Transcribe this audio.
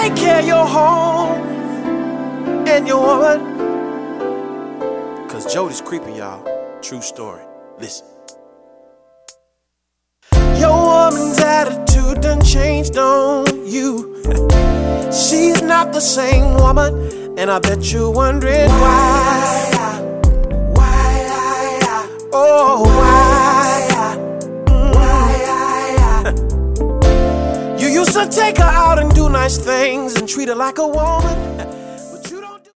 take care of your home and your woman. Cause Jody's creeping, y'all. True story. Listen. Your woman's attitude done changed on you. She's not the same woman, and I bet you're wondering why. Oh, why? You used to take her out and do nice things and treat her like a woman.